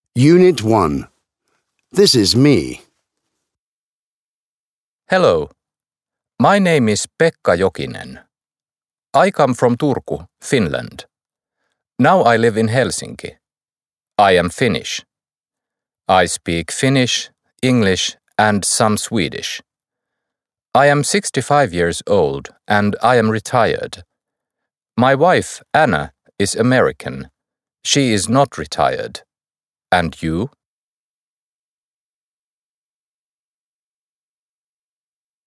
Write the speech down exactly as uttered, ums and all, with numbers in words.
Unit one. This is me. Hello. My name is Pekka Jokinen. I come from Turku, Finland. Now I live in Helsinki. I am Finnish. I speak Finnish, English, and some Swedish. I am sixty-five years old and I am retired. My wife, Anna, is American. She is not retired. And you?